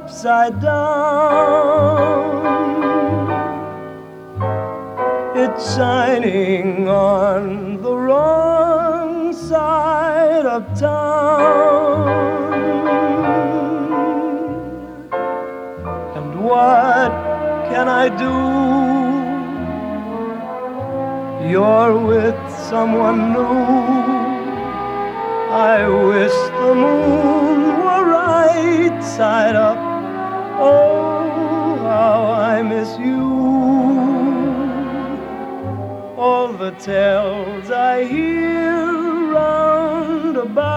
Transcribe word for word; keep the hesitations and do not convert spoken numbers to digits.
upside down. It's shining on the wrong side of town. And what can I do? You're with someone new. I wish the moon were right side up. Oh, how I miss you. All the tales I hear round about